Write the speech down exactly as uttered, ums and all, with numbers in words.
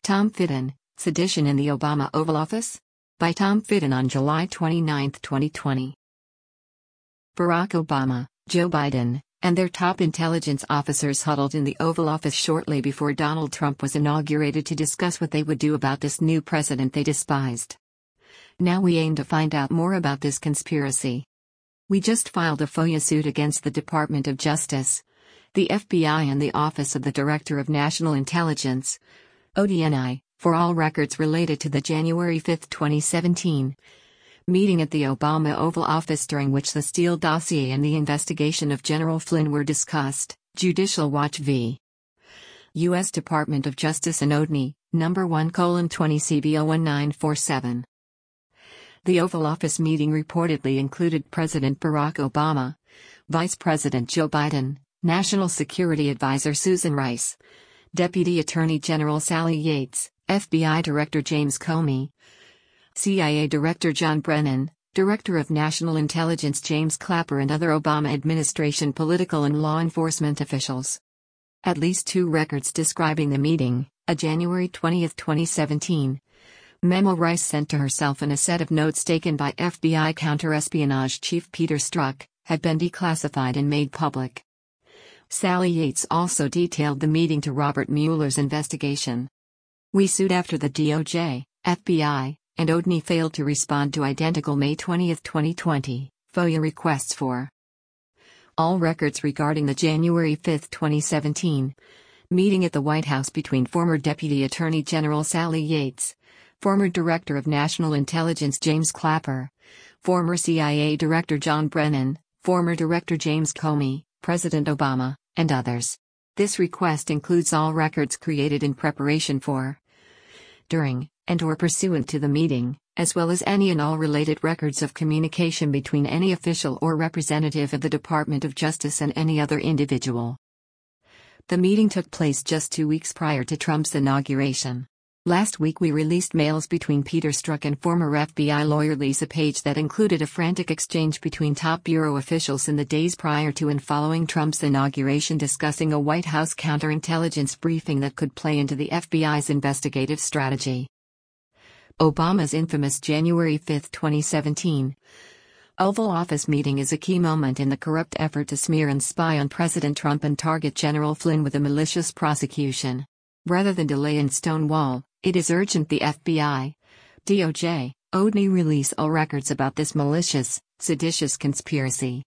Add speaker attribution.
Speaker 1: Tom Fitton, Sedition in the Obama Oval Office? By Tom Fitton on July twenty-ninth, twenty twenty. Barack Obama, Joe Biden, and their top intelligence officers huddled in the Oval Office shortly before Donald Trump was inaugurated to discuss what they would do about this new president they despised. Now we aim to find out more about this conspiracy. We just filed a FOIA suit against the Department of Justice, the F B I and the Office of the Director of National Intelligence, O D N I, for all records related to the January fifth, twenty seventeen, meeting at the Obama Oval Office during which the Steele dossier and the investigation of General Flynn were discussed. Judicial Watch v. U S Department of Justice and O D N I, number one colon twenty C B zero one nine four seven. The Oval Office meeting reportedly included President Barack Obama, Vice President Joe Biden, National Security Advisor Susan Rice, Deputy Attorney General Sally Yates, F B I Director James Comey, C I A Director John Brennan, Director of National Intelligence James Clapper, and other Obama administration political and law enforcement officials. At least two records describing the meeting, a January twentieth, twenty seventeen memo Rice sent to herself and a set of notes taken by F B I counterespionage chief Peter Strzok, have been declassified and made public. Sally Yates also detailed the meeting to Robert Mueller's investigation. We sued after the D O J, F B I, and O D N I failed to respond to identical May twentieth, twenty twenty, FOIA requests for all records regarding the January fifth, twenty seventeen, meeting at the White House between former Deputy Attorney General Sally Yates, former Director of National Intelligence James Clapper, former C I A Director John Brennan, former Director James Comey, President Obama, and others. This request includes all records created in preparation for, during, and or pursuant to the meeting, as well as any and all related records of communication between any official or representative of the Department of Justice and any other individual. The meeting took place just two weeks prior to Trump's inauguration. Last week we released mails between Peter Strzok and former F B I lawyer Lisa Page that included a frantic exchange between top bureau officials in the days prior to and following Trump's inauguration discussing a White House counterintelligence briefing that could play into the F B I's investigative strategy. Obama's infamous January fifth, twenty seventeen Oval Office meeting is a key moment in the corrupt effort to smear and spy on President Trump and target General Flynn with a malicious prosecution. Rather than delay and stonewall, it is urgent the F B I, D O J, O D N I release all records about this malicious, seditious conspiracy.